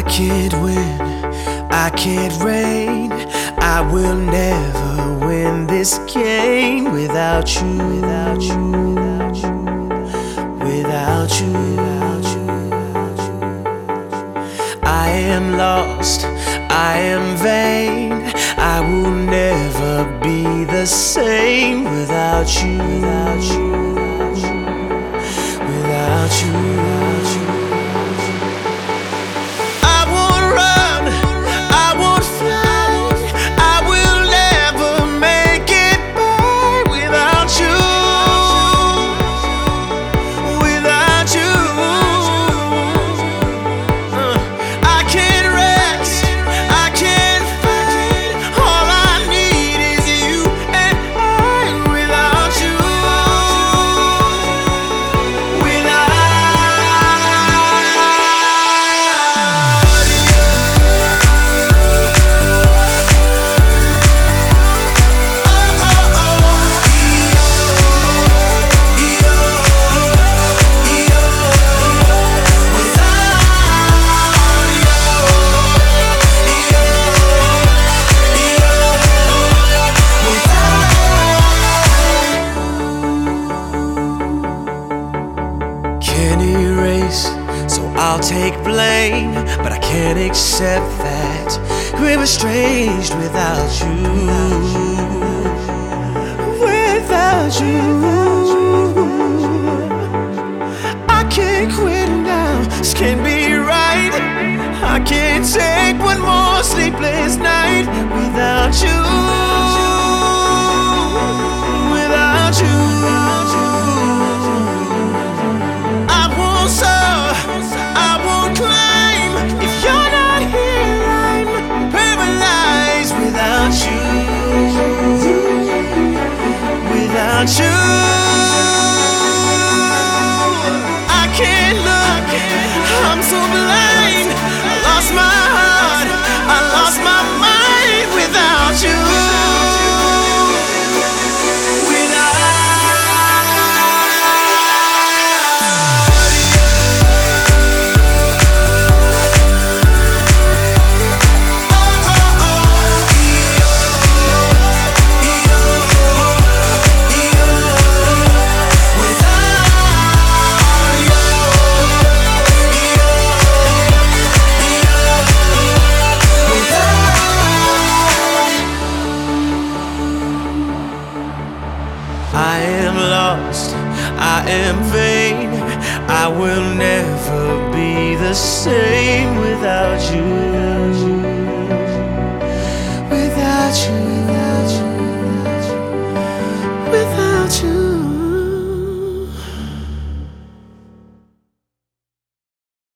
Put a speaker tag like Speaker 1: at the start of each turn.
Speaker 1: I can't win, I can't reign. I will never win this game without you, without you, without you, without you, without you. I am lost, I am vain. I will never be the same without you, without you, without you, without you. I won't run, I won't fly. I will never make it by without you, without you. I can't rest, I can't fight. All I need is you and I without you, can't erase, so I'll take blame. But I can't accept that we're estranged without you, without you. I can't quit now, this can't be right. I can't take one more sleepless night without you, without you. Without you, I can't look, I'm so blind. I lost my heart, I lost my mind without you. I am lost, I am vain. I will never be the same without you.